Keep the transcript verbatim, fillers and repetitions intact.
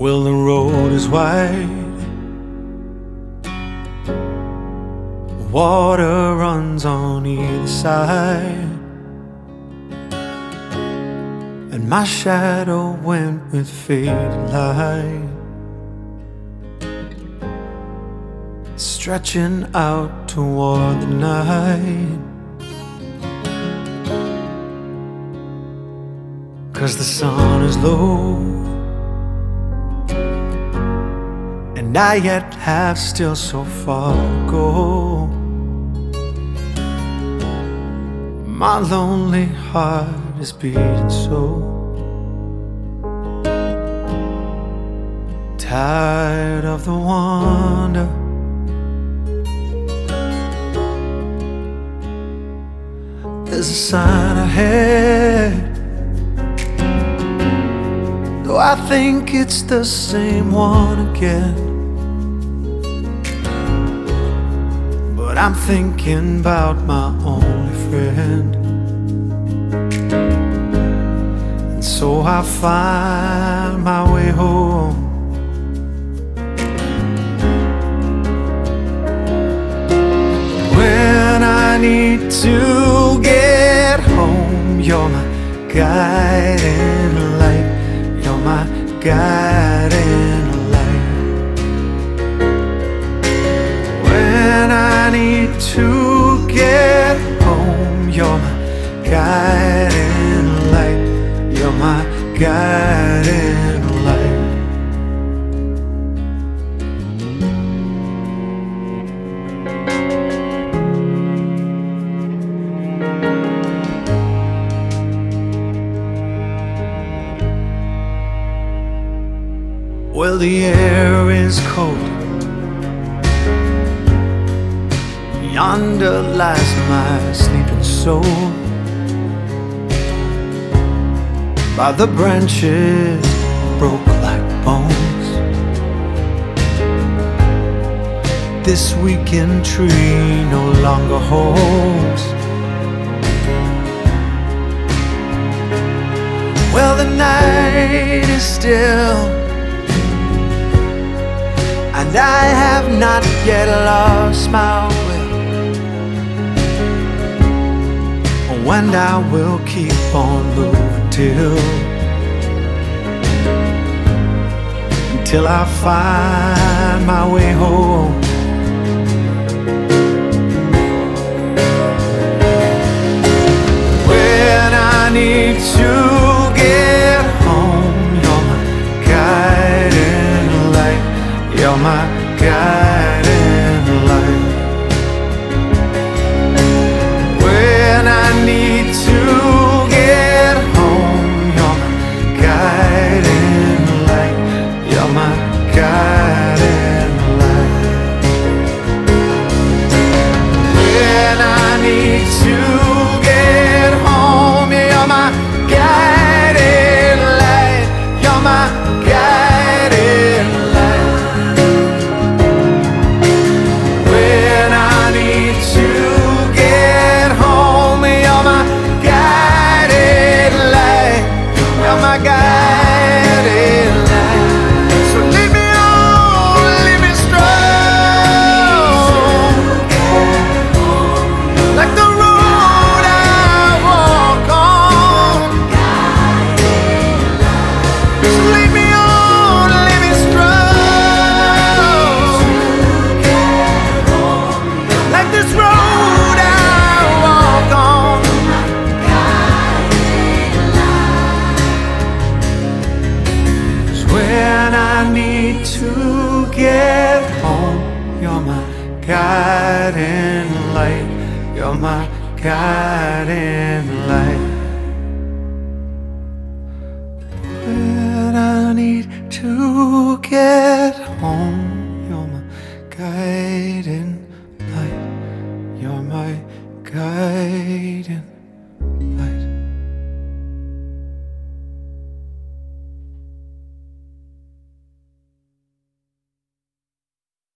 Well, the road is wide, water runs on either side, and my shadow went with faded light, stretching out toward the night. 'Cause the sun is low, and I yet have still so far to go. My lonely heart is beating so, tired of the wonder. There's a sign ahead, though I think it's the same one again. But I'm thinking about my only friend, and so I find my way home. When I need to get home, you're my guiding light. You're my guiding light. When I need to get home, you're my guiding light. You're my guiding light. Well, the air is cold, yonder lies my sleeping soul. By the branches broke like bones, this weakened tree no longer holds. Well, the night is still, and I have not yet lost my will. And I will keep on moving till Until I find my way home. When I need to get home, you're my guiding light. You're my guiding light. When I need to get home, you're my guiding light. You're my guiding light. When I need to get home, you're my guiding light. You're my guiding light. When I need to get home, you're my guiding light. You're my guiding light. So lead me on, lead me strong, like the road I walk on. So lead me on, lead me strong, like this road I walk on. 'Cause when I need to get home, you're my guiding light. You're my guiding light. When I need to get home, you're my guiding light. You're my guiding